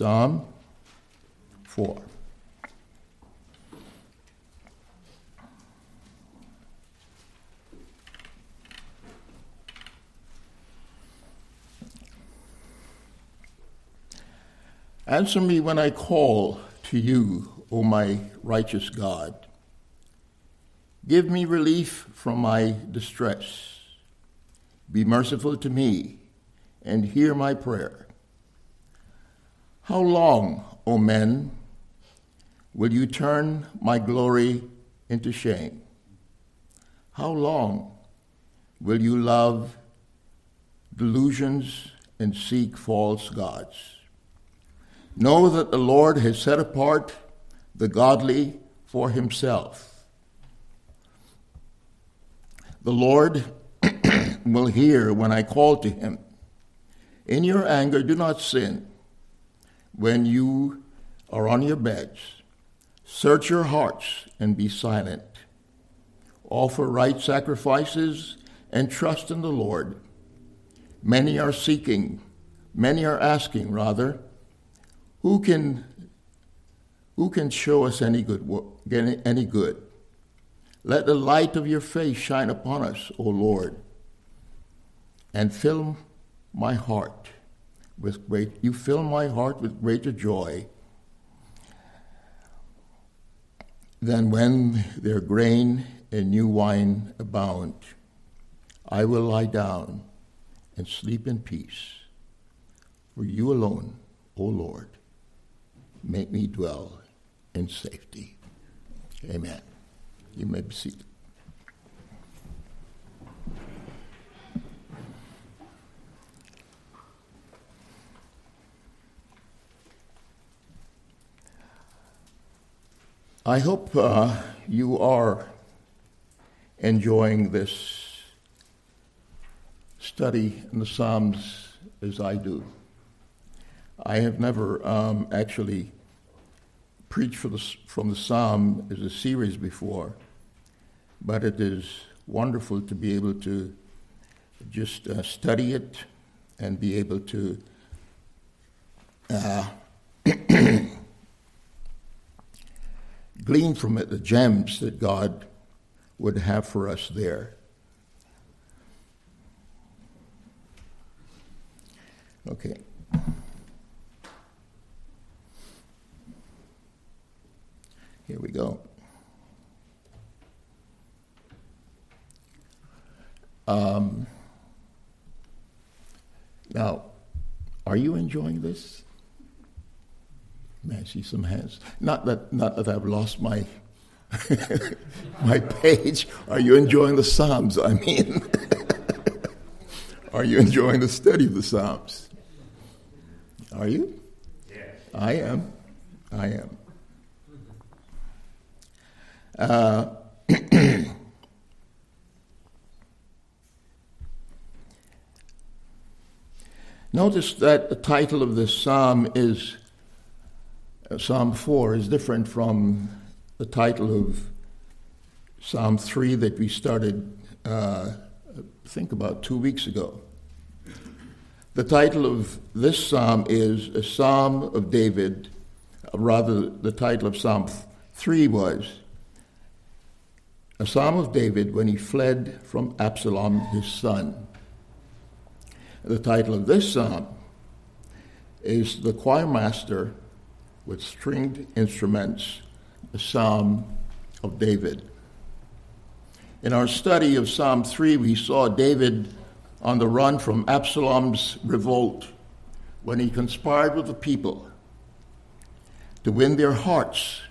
Psalm 4. Answer me when I call to you, O my righteous God. Give me relief from my distress. Be merciful to me and hear my prayer. How long, O men, will you turn my glory into shame? How long will you love delusions and seek false gods? Know that the Lord has set apart the godly for himself. The Lord will hear when I call to him. In your anger, do not sin. When you are on your beds, search your hearts and be silent. Offer right sacrifices and trust in the Lord. Many are asking, who can show us any good? Let the light of your face shine upon us, O Lord, and fill my heart with greater joy than when their grain and new wine abound. I will lie down and sleep in peace. For you alone, O Lord, make me dwell in safety. Amen. You may be seated. I hope you are enjoying this study in the Psalms as I do. I have never actually preached from the Psalm as a series before, but it is wonderful to be able to just study it and be able to glean from it the gems that God would have for us there. Okay. Here we go. Now, are you enjoying this? May I see some hands? Not that I've lost my my page. Are you enjoying the Psalms? I mean, are you enjoying the study of the Psalms? Are you? Yes. I am. Notice that the title of this psalm is Psalm 4 is different from the title of Psalm 3 that we started, I think about 2 weeks ago. The title of this psalm is a Psalm of David. Rather, the title of Psalm 3 was a Psalm of David when he fled from Absalom, his son. The title of this psalm is The Choir Master with Stringed Instruments, a Psalm of David. In our study of Psalm 3, we saw David on the run from Absalom's revolt when he conspired with the people to win their hearts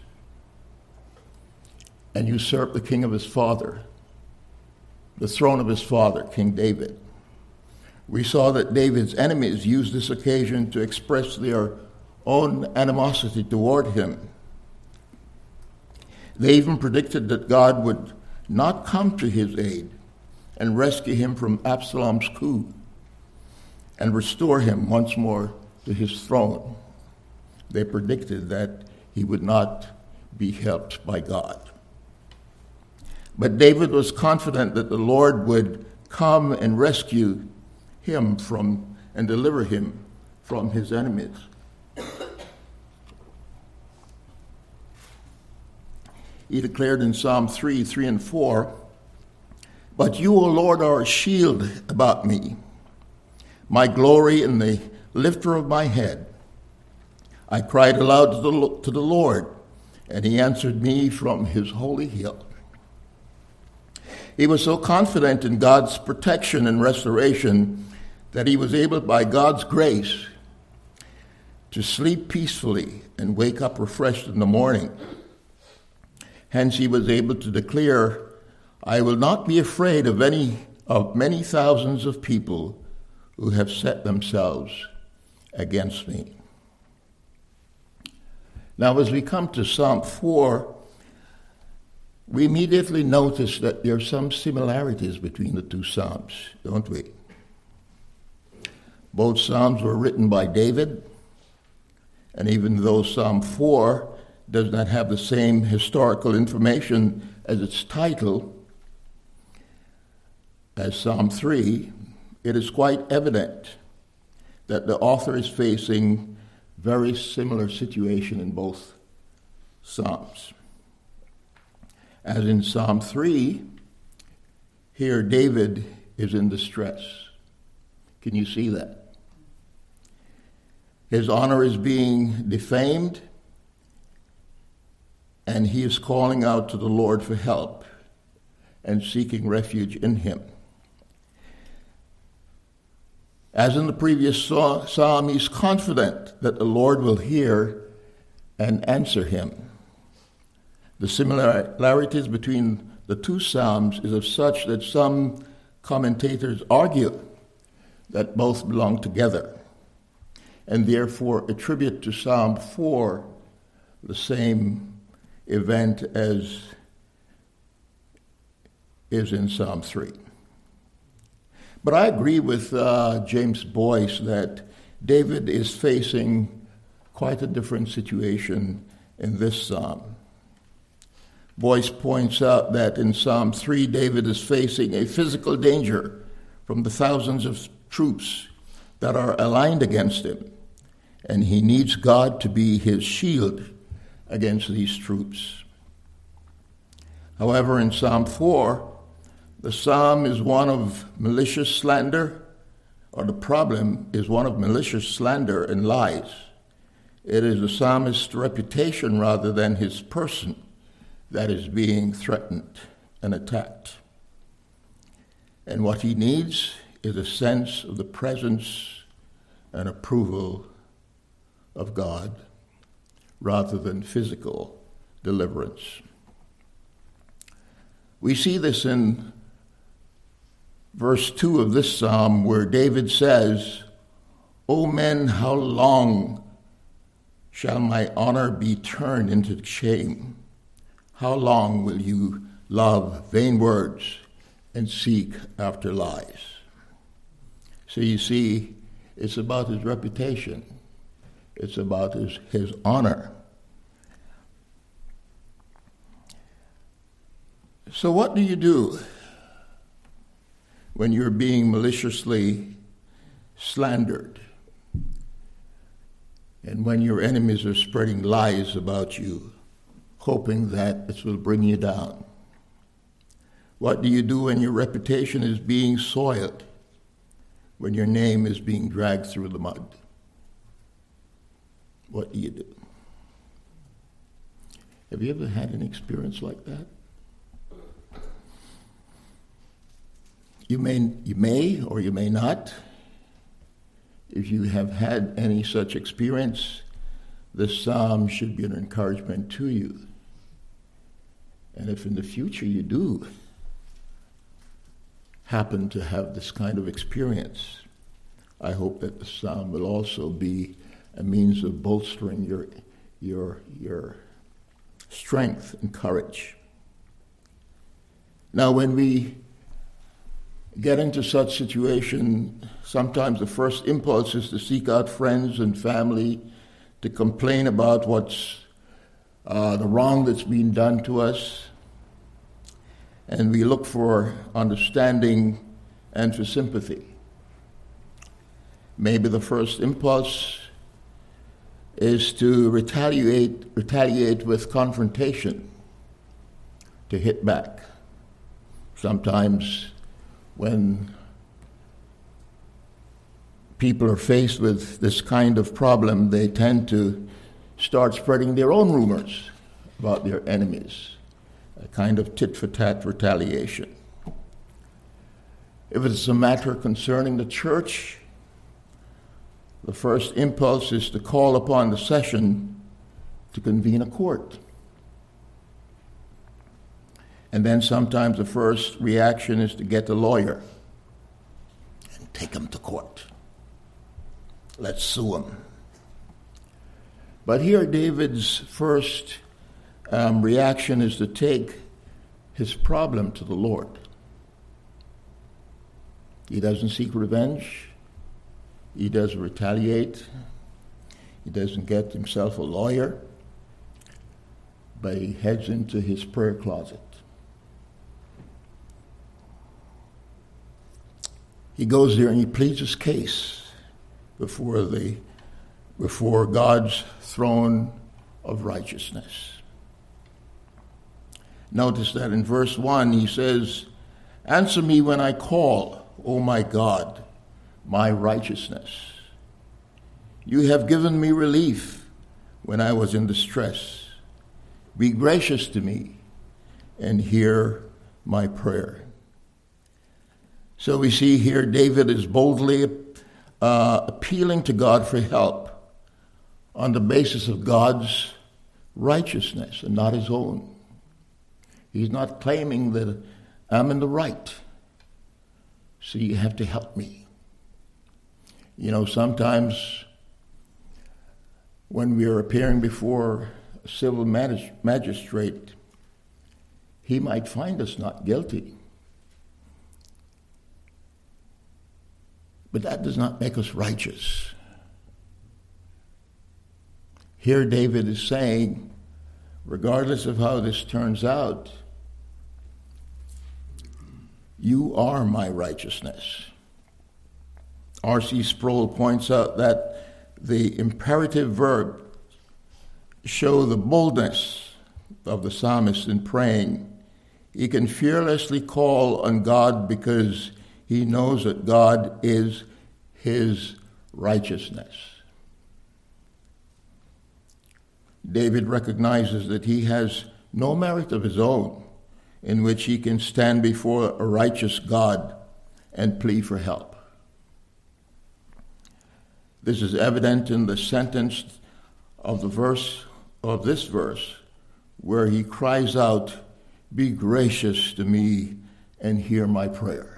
and usurp the king of his father, the throne of his father, King David. We saw that David's enemies used this occasion to express their own animosity toward him. They even predicted that God would not come to his aid and rescue him from Absalom's coup and restore him once more to his throne. They predicted that he would not be helped by God. But David was confident that the Lord would come and rescue him from and deliver him from his enemies. he declared in Psalm 3 and 4, "But you, O Lord, are a shield about me, my glory and the lifter of my head. I cried aloud to the Lord, and he answered me from his holy hill." He was so confident in God's protection and restoration that he was able, by God's grace, to sleep peacefully and wake up refreshed in the morning. Hence he was able to declare, "I will not be afraid of many thousands of people who have set themselves against me." Now, as we come to Psalm 4, we immediately notice that there are some similarities between the two Psalms, don't we? Both Psalms were written by David, and even though Psalm 4 does not have the same historical information as its title as Psalm 3, it is quite evident that the author is facing very similar situation in both Psalms. As in Psalm 3, here David is in distress. Can you see that? His honor is being defamed, and he is calling out to the Lord for help and seeking refuge in him. As in the previous psalm, he's confident that the Lord will hear and answer him. The similarities between the two psalms is of such that some commentators argue that both belong together, and therefore attribute to Psalm 4 the same event as is in Psalm 3. But I agree with James Boyce that David is facing quite a different situation in this psalm. Boyce points out that in Psalm 3, David is facing a physical danger from the thousands of troops that are aligned against him, and he needs God to be his shield against these troops. However, in Psalm 4, the psalm is one of malicious slander, or the problem is one of malicious slander and lies. It is the psalmist's reputation rather than his person that is being threatened and attacked. And what he needs is a sense of the presence and approval of God rather than physical deliverance. We see this in verse 2 of this psalm, where David says, "O men, how long shall my honor be turned into shame? How long will you love vain words and seek after lies?" So you see, it's about his reputation. It's about his honor. So what do you do when you're being maliciously slandered, and when your enemies are spreading lies about you, hoping that it will bring you down? What do you do when your reputation is being soiled, when your name is being dragged through the mud? What do you do? Have you ever had an experience like that? You may or you may not. If you have had any such experience, this psalm should be an encouragement to you. And if in the future you do happen to have this kind of experience, I hope that the psalm will also be a means of bolstering your strength and courage. Now, when we get into such situation, sometimes the first impulse is to seek out friends and family to complain about what's the wrong that's being done to us. And we look for understanding and for sympathy. Maybe the first impulse is to retaliate with confrontation. to hit back. Sometimes when people are faced with this kind of problem, they tend to start spreading their own rumors about their enemies, a kind of tit-for-tat retaliation. If it's a matter concerning the church, the first impulse is to call upon the session to convene a court. And then sometimes the first reaction is to get a lawyer and take him to court. Let's sue him. But here David's first reaction is to take his problem to the Lord. He doesn't seek revenge. He doesn't retaliate. He doesn't get himself a lawyer. But he heads into his prayer closet. He goes there and he pleads his case before God's throne of righteousness. Notice that in verse 1 he says, "Answer me when I call, O my God, my righteousness. You have given me relief when I was in distress. Be gracious to me and hear my prayer." So we see here David is boldly appealing to God for help on the basis of God's righteousness and not his own. He's not claiming that I'm in the right, so you have to help me. You know, sometimes when we are appearing before a civil magistrate, he might find us not guilty. But that does not make us righteous. Here David is saying, regardless of how this turns out, you are my righteousness. R.C. Sproul points out that the imperative verb show the boldness of the psalmist in praying. He can fearlessly call on God because he knows that God is his righteousness. David recognizes that he has no merit of his own in which he can stand before a righteous God and plead for help. This is evident in the sentence of this verse, where he cries out, "Be gracious to me and hear my prayer."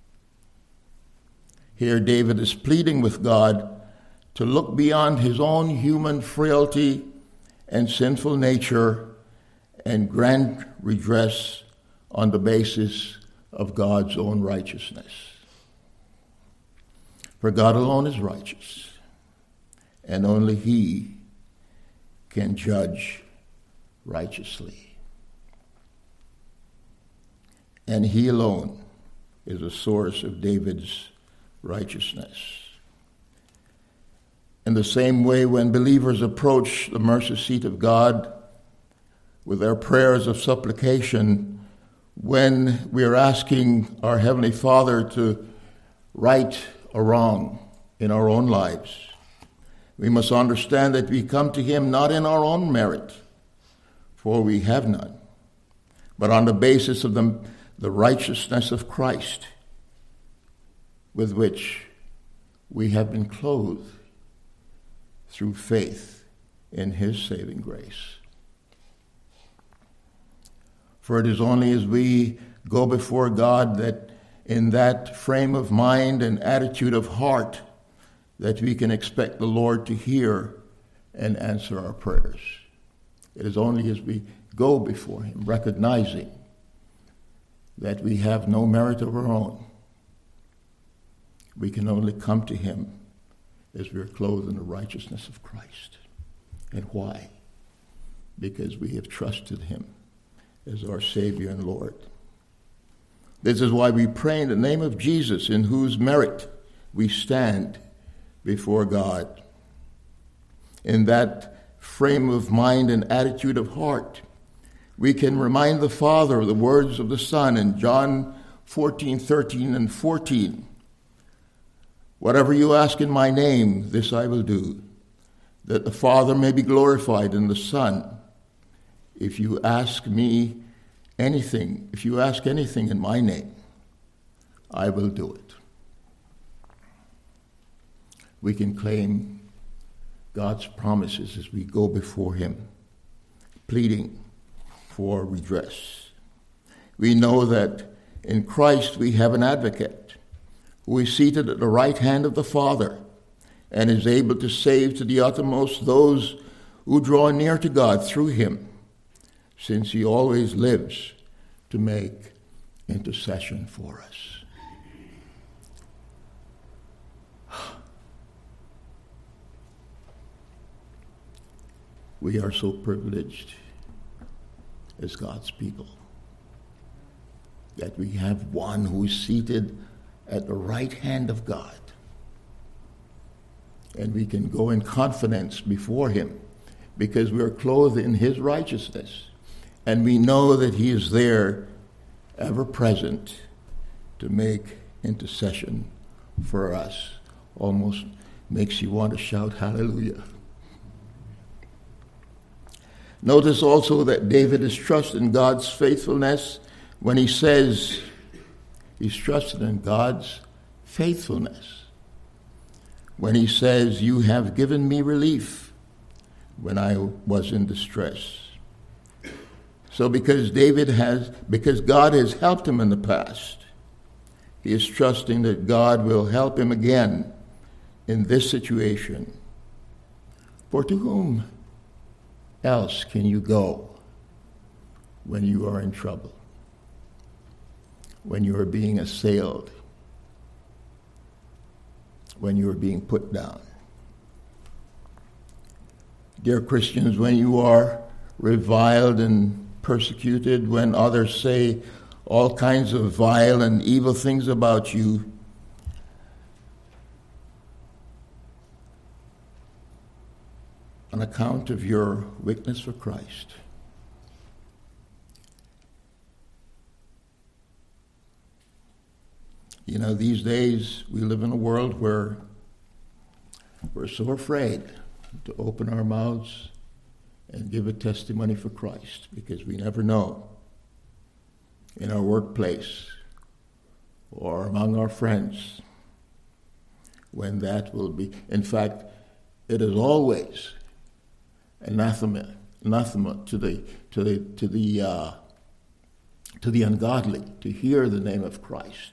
Here David is pleading with God to look beyond his own human frailty and sinful nature and grant redress on the basis of God's own righteousness. For God alone is righteous, and only he can judge righteously. And he alone is the source of David's righteousness. In the same way, when believers approach the mercy seat of God with their prayers of supplication, when we are asking our Heavenly Father to right a wrong in our own lives, we must understand that we come to him not in our own merit, for we have none, but on the basis of the righteousness of Christ, with which we have been clothed through faith in his saving grace. For it is only as we go before God that in that frame of mind and attitude of heart that we can expect the Lord to hear and answer our prayers. It is only as we go before him, recognizing that we have no merit of our own. We can only come to him as we are clothed in the righteousness of Christ. And why? Because we have trusted him as our Savior and Lord. This is why we pray in the name of Jesus, in whose merit we stand before God. In that frame of mind and attitude of heart, We can remind the Father of the words of the Son in John 14:13 and 14. Whatever you ask in my name, this I will do, that the Father may be glorified in the Son. If you ask anything in my name, I will do it. We can claim God's promises as we go before him, pleading for redress. We know that in Christ we have an advocate who is seated at the right hand of the Father and is able to save to the uttermost those who draw near to God through him, since he always lives to make intercession for us. We are so privileged as God's people that we have one who is seated at the right hand of God. And we can go in confidence before him because we are clothed in his righteousness. And we know that he is there, ever present, to make intercession for us. Almost makes you want to shout hallelujah. Notice also that David is trusting in God's faithfulness when he says he's trusted in God's faithfulness. When he says, you have given me relief when I was in distress. So because God has helped him in the past, he is trusting that God will help him again in this situation. For to whom else can you go when you are in trouble? When you are being assailed? When you are being put down? Dear Christians, when you are reviled and persecuted, when others say all kinds of vile and evil things about you, on account of your witness for Christ, you know, these days we live in a world where we're so afraid to open our mouths and give a testimony for Christ because we never know in our workplace or among our friends when that will be. In fact, it is always anathema to the ungodly to hear the name of Christ.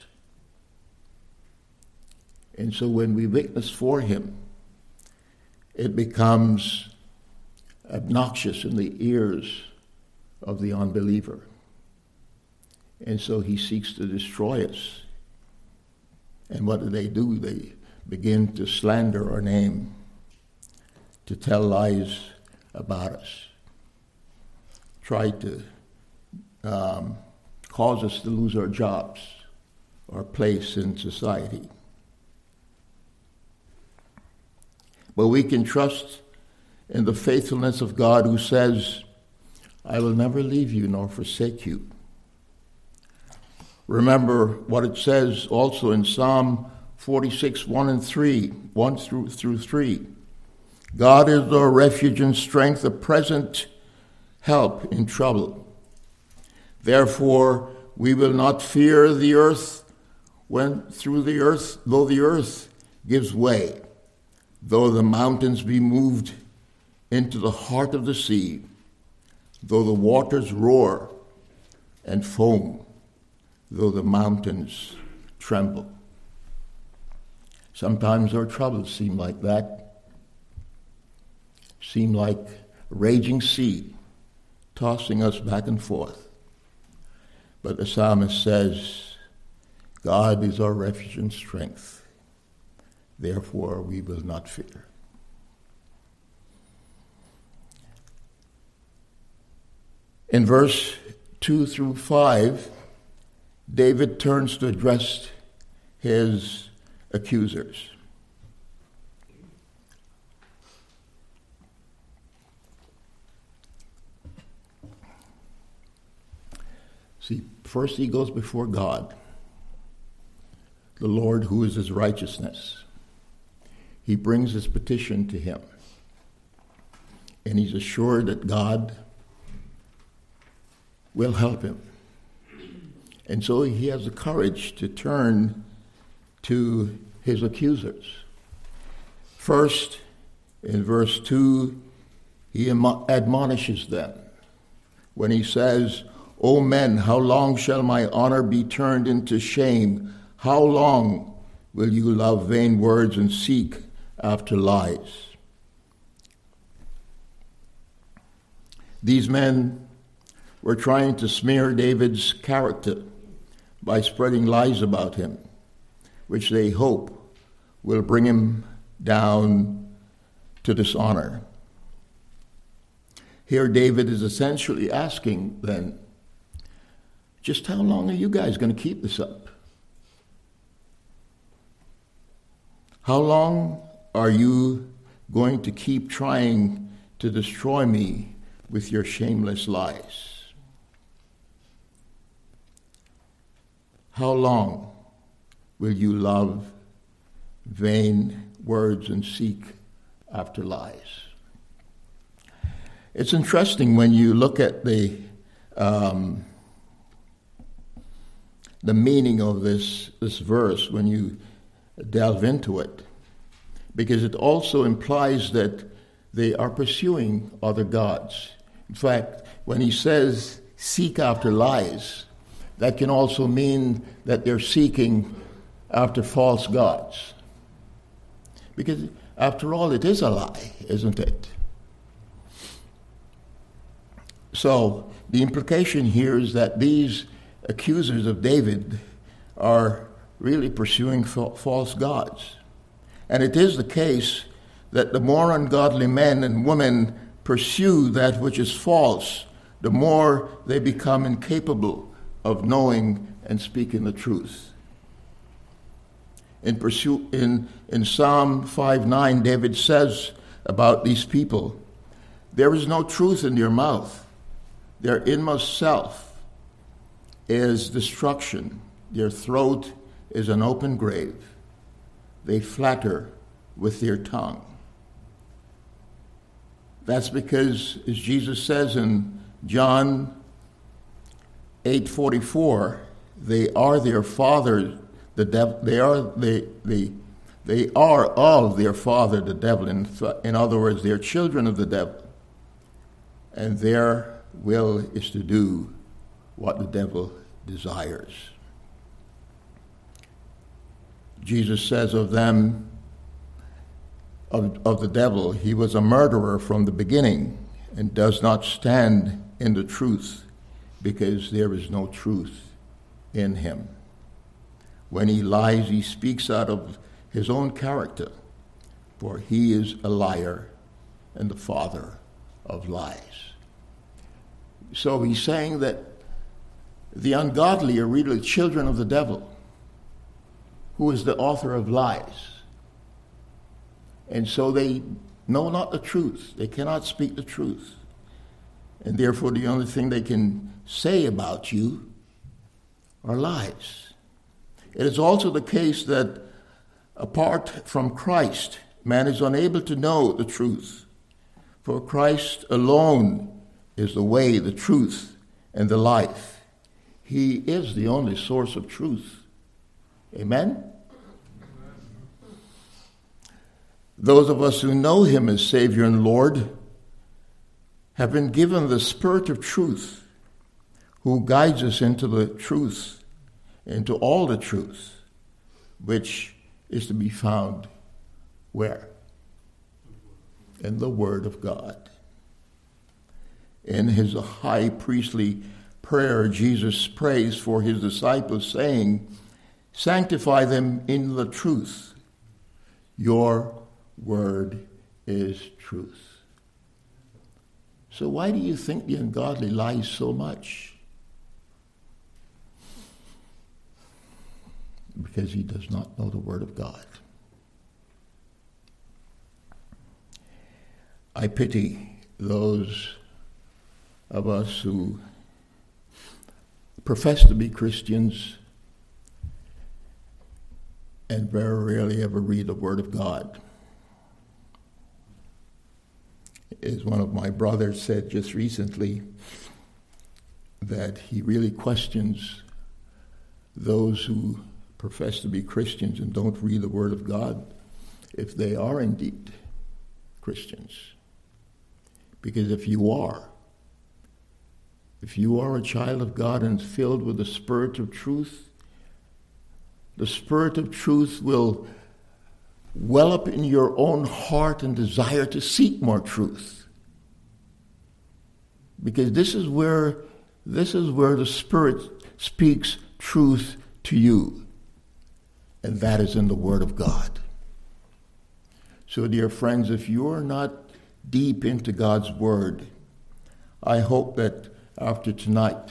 And so when we witness for him, it becomes obnoxious in the ears of the unbeliever. And so he seeks to destroy us. And what do? They begin to slander our name, to tell lies about us, try to cause us to lose our jobs, our place in society. But we can trust in the faithfulness of God who says, I will never leave you nor forsake you. Remember what it says also in Psalm 46, 1 through 3. God is our refuge and strength, a present help in trouble. Therefore, we will not fear the earth though the earth gives way, though the mountains be moved into the heart of the sea, though the waters roar and foam, though the mountains tremble. Sometimes our troubles seem like that, seem like a raging sea, tossing us back and forth. But the psalmist says, God is our refuge and strength. Therefore, we will not fear. In verse 2 through 5, David turns to address his accusers. See, first he goes before God, the Lord who is his righteousness. He brings his petition to him. And he's assured that God will help him. And so he has the courage to turn to his accusers. First, in verse 2, he admonishes them when he says, O men, how long shall my honor be turned into shame? How long will you love vain words and seek after lies? These men were trying to smear David's character by spreading lies about him, which they hope will bring him down to dishonor. Here David is essentially asking then, just how long are you guys going to keep this up? How long are you going to keep trying to destroy me with your shameless lies? How long will you love vain words and seek after lies? It's interesting when you look at the meaning of this verse, when you delve into it, because it also implies that they are pursuing other gods. In fact, when he says seek after lies, that can also mean that they're seeking after false gods. Because after all, it is a lie, isn't it? So the implication here is that these accusers of David are really pursuing false gods. And it is the case that the more ungodly men and women pursue that which is false, the more they become incapable of knowing and speaking the truth. In Psalm 5:9, David says about these people, there is no truth in their mouth. Their inmost self is destruction. Their throat is an open grave. They flatter with their tongue. That's because, as Jesus says in John 8:44, they are their father, the devil. They are all their father, the devil. In other words, they are children of the devil, and their will is to do what the devil desires. Jesus says of them, of the devil, he was a murderer from the beginning and does not stand in the truth because there is no truth in him. When he lies, he speaks out of his own character, for he is a liar and the father of lies. So he's saying that the ungodly are really children of the devil, who is the author of lies. And so they know not the truth. They cannot speak the truth. And therefore the only thing they can say about you are lies. It is also the case that apart from Christ, man is unable to know the truth. For Christ alone is the way, the truth, and the life. He is the only source of truth. Amen? Those of us who know him as Savior and Lord have been given the Spirit of truth, who guides us into the truth, into all the truth, which is to be found where? In the Word of God. In his high priestly prayer, Jesus prays for his disciples, saying, sanctify them in the truth. Your word is truth. So why do you think the ungodly lies so much? Because he does not know the Word of God. I pity those of us who profess to be Christians and very rarely ever read the Word of God. As one of my brothers said just recently, that he really questions those who profess to be Christians and don't read the Word of God, if they are indeed Christians. Because if you are a child of God and filled with the Spirit of truth, the Spirit of truth will well up in your own heart and desire to seek more truth. Because this is where the Spirit speaks truth to you, and that is in the Word of God. So, dear friends, if you are not deep into God's Word, I hope that after tonight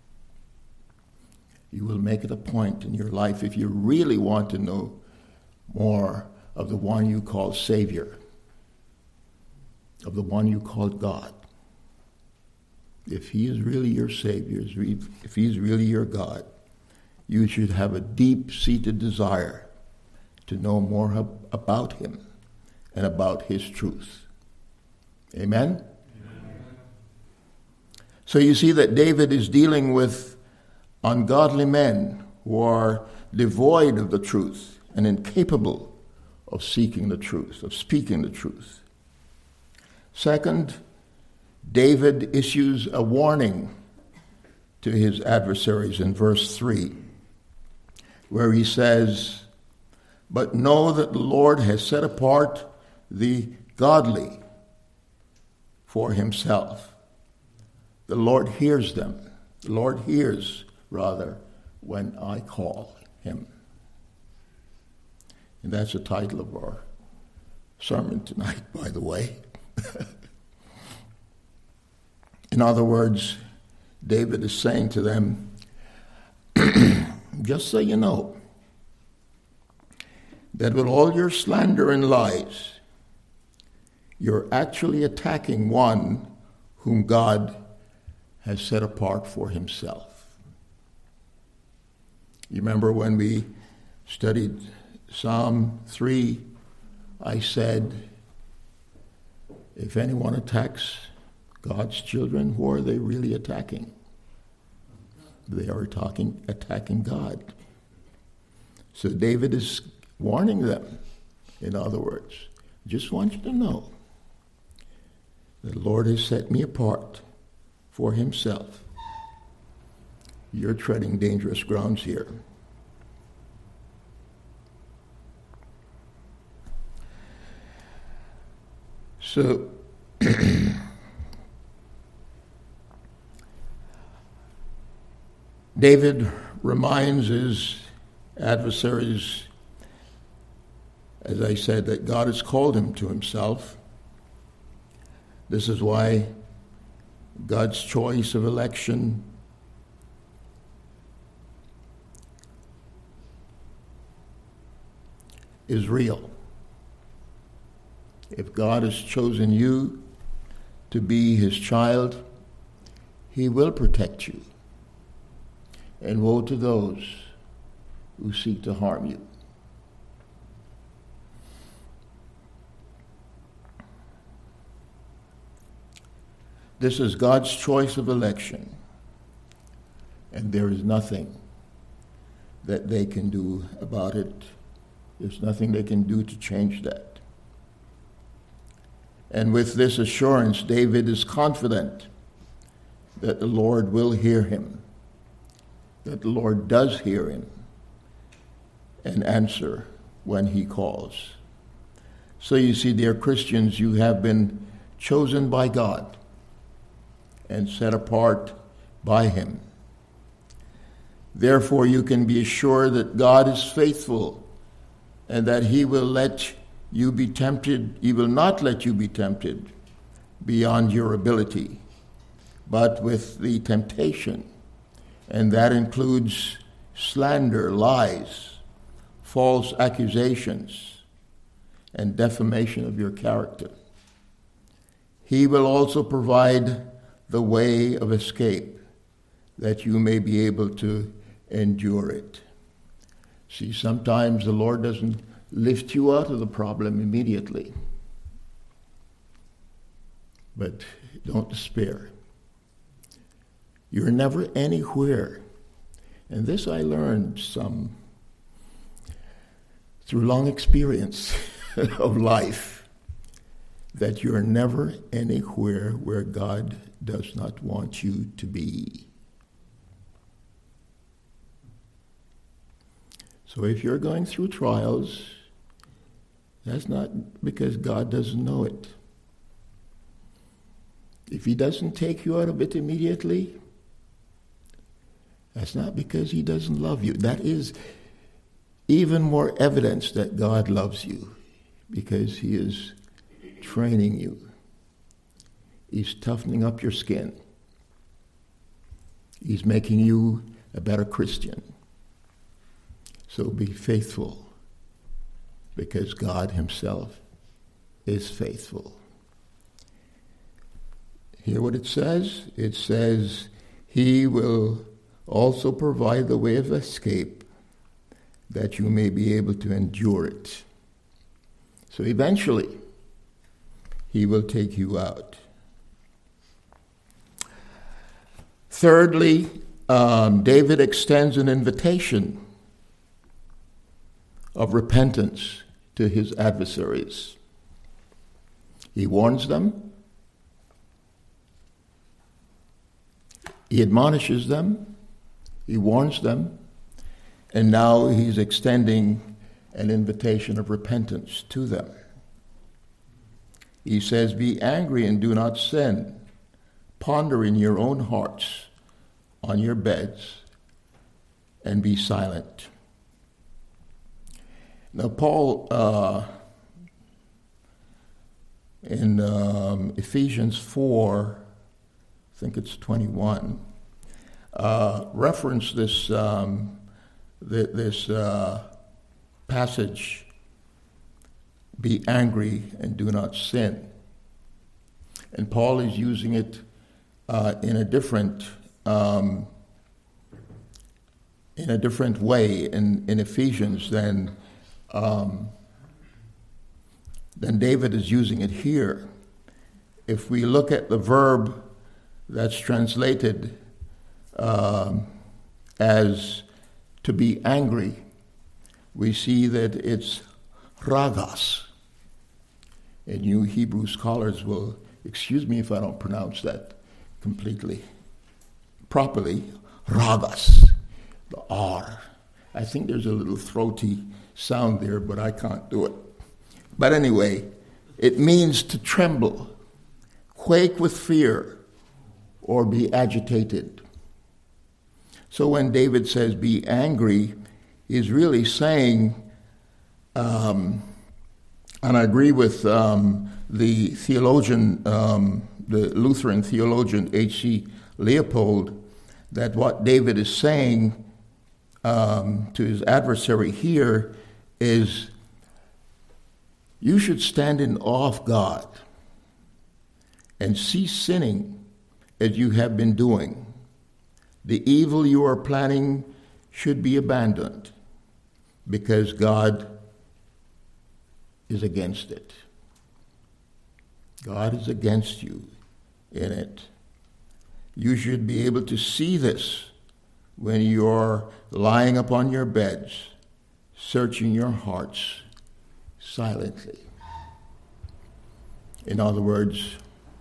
you will make it a point in your life, if you really want to know more of the one you call Savior, of the one you call God. If he is really your Savior, if he is really your God, you should have a deep-seated desire to know more about him and about his truth. Amen? Amen? So you see that David is dealing with ungodly men who are devoid of the truth and incapable of seeking the truth, of speaking the truth. Second, David issues a warning to his adversaries in verse 3, where he says, "But know that the Lord has set apart the godly for himself." The Lord hears them. The Lord hears, rather, when I call him. And that's the title of our sermon tonight, by the way. In other words, David is saying to them, just so you know, that with all your slander and lies, you're actually attacking one whom God has set apart for himself. You remember when we studied Psalm 3, I said, if anyone attacks God's children, who are they really attacking? They are attacking God. So David is warning them, in other words. Just want you to know that the Lord has set me apart for himself. You're treading dangerous grounds here. So, David reminds his adversaries, as I said, that God has called him to himself. This is why God's choice of election is real. If God has chosen you to be his child, he will protect you. And woe to those who seek to harm you. This is God's choice of election, and there is nothing that they can do about it. There's nothing they can do to change that. And with this assurance, David is confident that the Lord will hear him, that the Lord does hear him and answer when he calls. So you see, dear Christians, you have been chosen by God and set apart by him. Therefore, you can be assured that God is faithful and that he will let you be tempted. He will not let you be tempted beyond your ability, but with the temptation, and that includes slander, lies, false accusations, and defamation of your character. He will also provide the way of escape that you may be able to endure it. See, sometimes the Lord doesn't lift you out of the problem immediately. But don't despair. You're never anywhere. And this I learned through long experience of life, that you're never anywhere where God does not want you to be. So if you're going through trials, that's not because God doesn't know it. If he doesn't take you out of it immediately, that's not because he doesn't love you. That is even more evidence that God loves you, because he is training you. He's toughening up your skin. He's making you a better Christian. So be faithful, because God himself is faithful. Hear what it says? It says, he will also provide the way of escape, that you may be able to endure it. So eventually, he will take you out. Thirdly, David extends an invitation of repentance to his adversaries. He warns them. He admonishes them. He warns them. And now he's extending an invitation of repentance to them. He says, be angry and do not sin. Ponder in your own hearts on your beds and be silent. Now, Paul, in Ephesians 4, I think it's 21, referenced this passage, be angry and do not sin. And Paul is using it in a different way in Ephesians than David is using it here. If we look at the verb that's translated as to be angry, we see that it's ragas. And you Hebrew scholars will excuse me if I don't pronounce that completely properly. Ragas, the R. I think there's a little throaty sound there, but I can't do it. But anyway, it means to tremble, quake with fear, or be agitated. So when David says be angry, he's really saying, and I agree with the theologian, the Lutheran theologian H.C. Leopold, that what David is saying to his adversary here is, you should stand in awe of God and cease sinning as you have been doing. The evil you are planning should be abandoned because God is against it. God is against you in it. You should be able to see this when you're lying upon your beds, searching your hearts silently. In other words,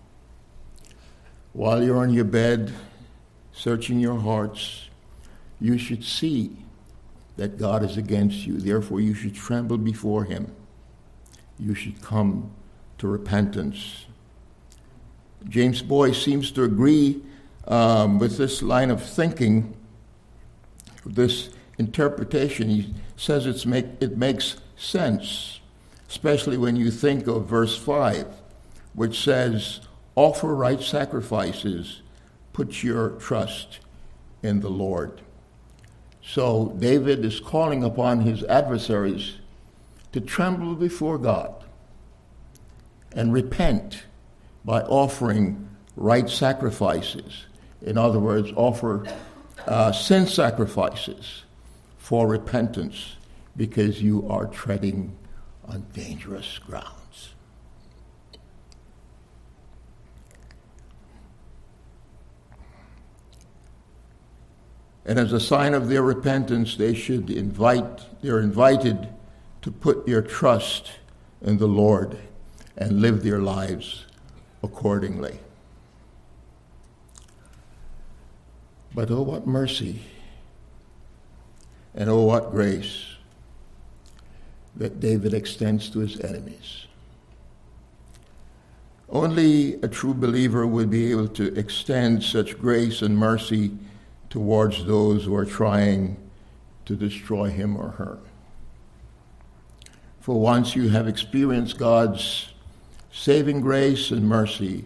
while you're on your bed, searching your hearts, you should see that God is against you. Therefore, you should tremble before him. You should come to repentance. James Boyce seems to agree with this line of thinking, this interpretation. He says it makes sense, especially when you think of verse 5, which says, offer right sacrifices, put your trust in the Lord. So David is calling upon his adversaries to tremble before God and repent by offering right sacrifices, In other words, offer sin sacrifices for repentance because you are treading on dangerous grounds. And as a sign of their repentance, they're invited to put their trust in the Lord and live their lives accordingly. But oh, what mercy, and oh, what grace that David extends to his enemies. Only a true believer would be able to extend such grace and mercy towards those who are trying to destroy him or her. For once you have experienced God's saving grace and mercy,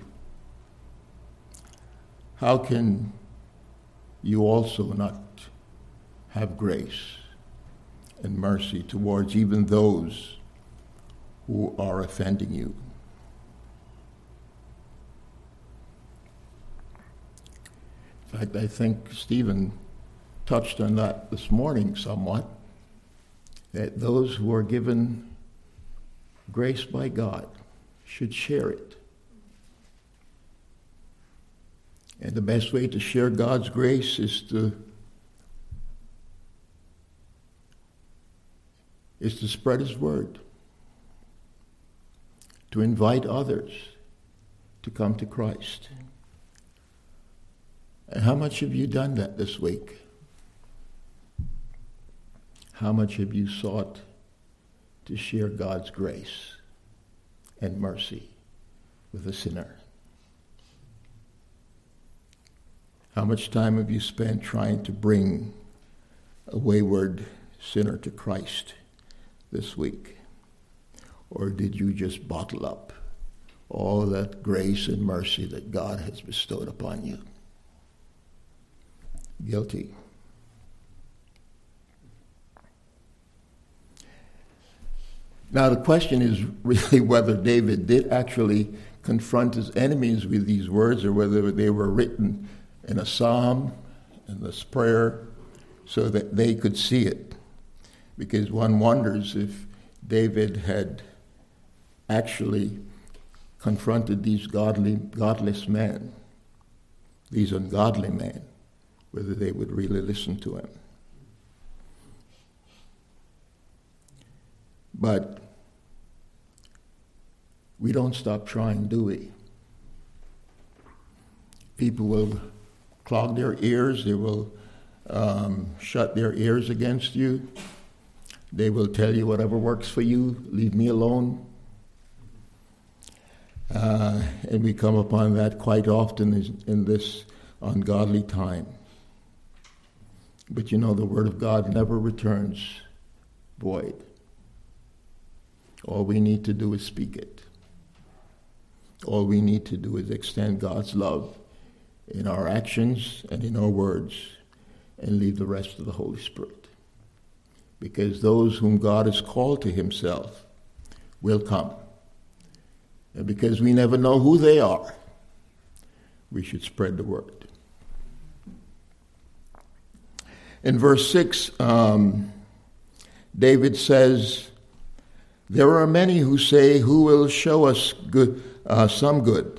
how can you also not have grace and mercy towards even those who are offending you? In fact, I think Stephen touched on that this morning somewhat, that those who are given grace by God should share it. And the best way to share God's grace is to spread his word, to invite others to come to Christ. And how much have you done that this week? How much have you sought to share God's grace and mercy with a sinner? How much time have you spent trying to bring a wayward sinner to Christ this week? Or did you just bottle up all that grace and mercy that God has bestowed upon you? Guilty. Now the question is really whether David did actually confront his enemies with these words or whether they were written in a psalm, in this prayer, so that they could see it. Because one wonders if David had actually confronted these godless men, these ungodly men, whether they would really listen to him. But we don't stop trying, do we? People will clog their ears. They will shut their ears against you. They will tell you whatever works for you, leave me alone. And we come upon that quite often in this ungodly time. But you know, the Word of God never returns void. All we need to do is speak it. All we need to do is extend God's love in our actions and in our words and leave the rest to the Holy Spirit. Because those whom God has called to himself will come. And because we never know who they are, we should spread the word. In verse 6, David says, "There are many who say, 'Who will show us some good?'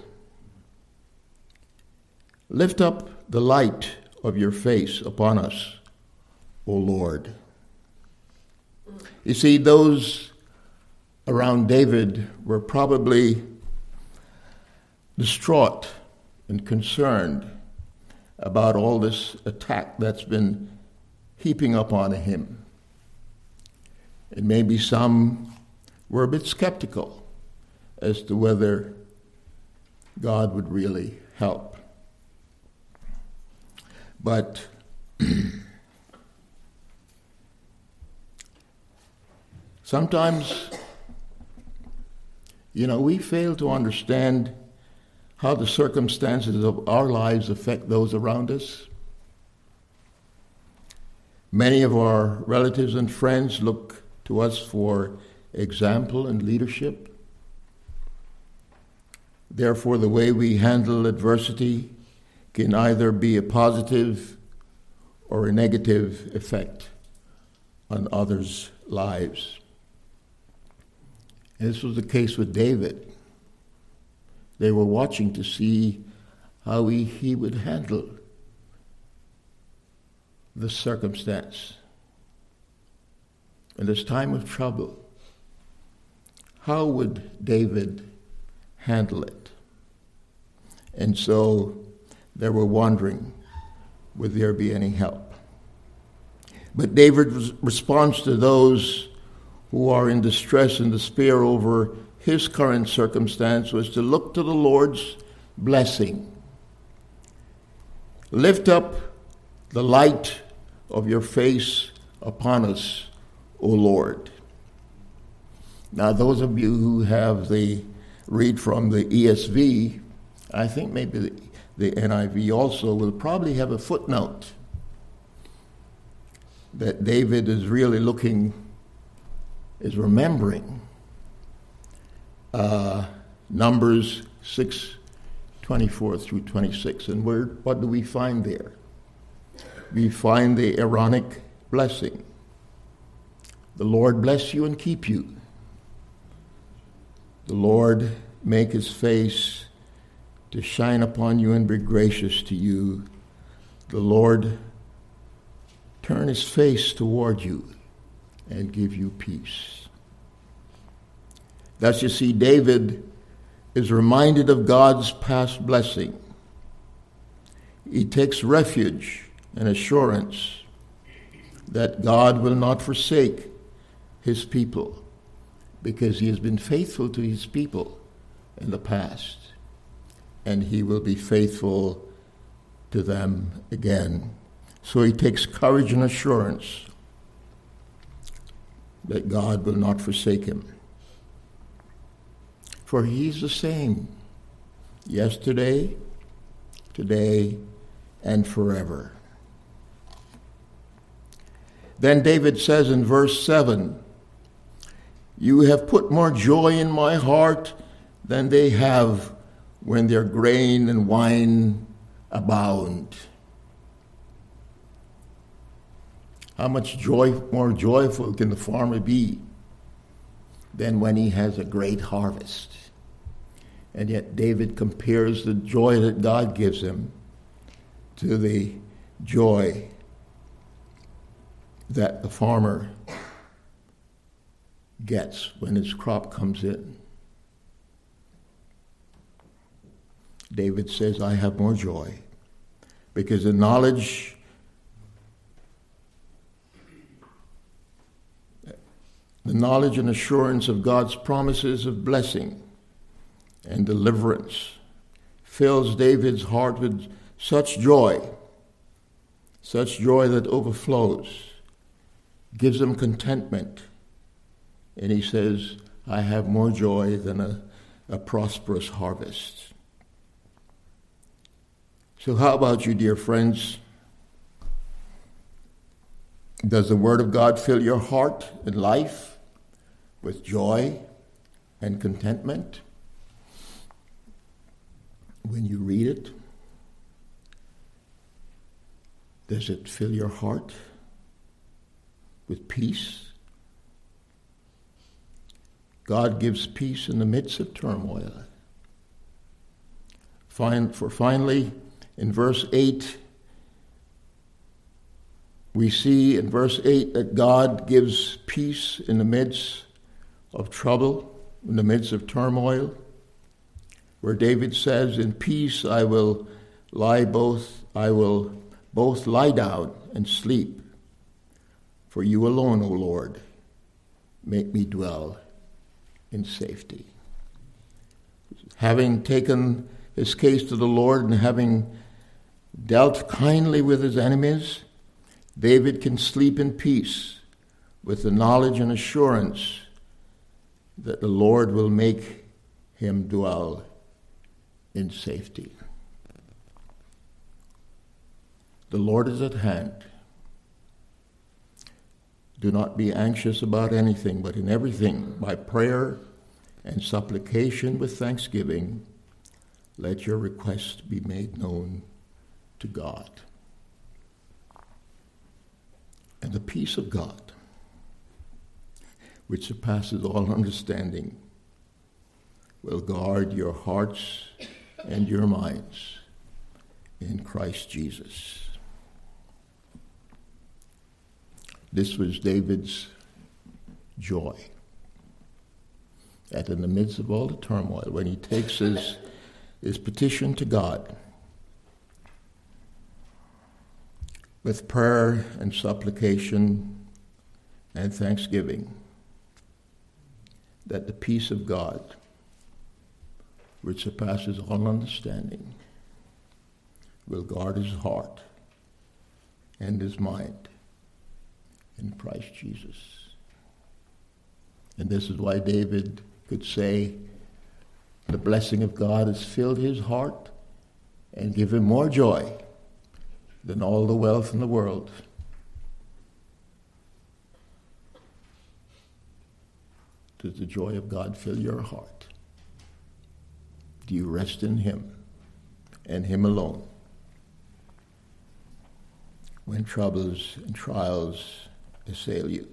Lift up the light of your face upon us, O Lord." You see, those around David were probably distraught and concerned about all this attack that's been heaping up on him. And maybe some were a bit skeptical as to whether God would really help. But sometimes, we fail to understand how the circumstances of our lives affect those around us. Many of our relatives and friends look to us for example and leadership. Therefore, the way we handle adversity can either be a positive or a negative effect on others' lives. And this was the case with David. They were watching to see how he would handle the circumstance. In this time of trouble, how would David handle it? And so they were wondering, would there be any help? But David's response to those who are in distress and despair over his current circumstance was to look to the Lord's blessing. Lift up the light of your face upon us, O Lord. Now, those of you who have read from the ESV, I think maybe the NIV also will probably have a footnote that David is really remembering Numbers 6:24 through 26. And what do we find there? We find the Aaronic blessing. The Lord bless you and keep you. The Lord make his face to shine upon you and be gracious to you. The Lord turn his face toward you and give you peace. Thus you see, David is reminded of God's past blessing. He takes refuge and assurance that God will not forsake his people because he has been faithful to his people in the past, and he will be faithful to them again. So he takes courage and assurance that God will not forsake him. For he's the same yesterday, today, and forever. Then David says in verse 7, "You have put more joy in my heart than they have when their grain and wine abound." How much more joyful can the farmer be than when he has a great harvest? And yet David compares the joy that God gives him to the joy that the farmer gets when his crop comes in. David says, I have more joy because the knowledge and assurance of God's promises of blessing and deliverance fills David's heart with such joy that overflows, gives him contentment. And he says, I have more joy than a prosperous harvest. So how about you, dear friends? Does the Word of God fill your heart and life with joy and contentment when you read it? Does it fill your heart with peace? God gives peace in the midst of turmoil. Finally, in verse 8, we see in verse 8 that God gives peace in the midst of trouble, in the midst of turmoil, where David says, in peace I will both lie down and sleep. For you alone, O Lord, make me dwell in safety. Having taken his case to the Lord and having dealt kindly with his enemies, David can sleep in peace with the knowledge and assurance that the Lord will make him dwell in safety. The Lord is at hand. Do not be anxious about anything, but in everything, by prayer and supplication with thanksgiving, let your requests be made known to God. And the peace of God, which surpasses all understanding, will guard your hearts and your minds in Christ Jesus. This was David's joy. That in the midst of all the turmoil, when he takes his petition to God with prayer and supplication and thanksgiving, that the peace of God, which surpasses all understanding, will guard his heart and his mind in Christ Jesus. And this is why David could say, the blessing of God has filled his heart and given him more joy than all the wealth in the world. Does the joy of God fill your heart? Do you rest in him and him alone when troubles and trials assail you?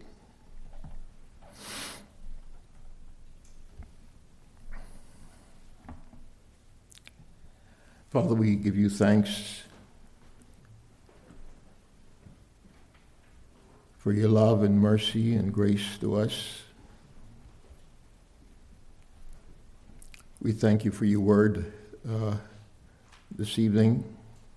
Father, we give you thanks for your love and mercy and grace to us. We thank you for your word this evening.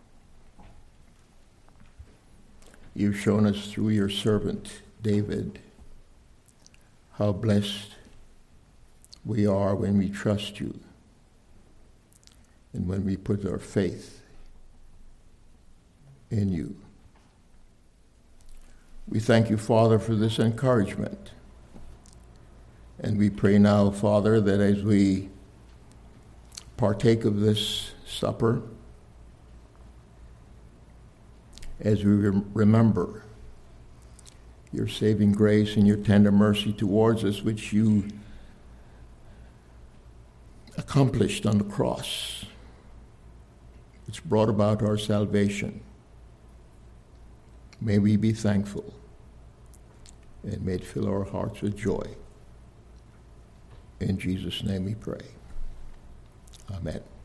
You've shown us through your servant, David, how blessed we are when we trust you and when we put our faith in you. We thank you, Father, for this encouragement. And we pray now, Father, that as we partake of this supper, as we remember your saving grace and your tender mercy towards us, which you accomplished on the cross, which brought about our salvation, may we be thankful and may it fill our hearts with joy. In Jesus' name we pray. Amen.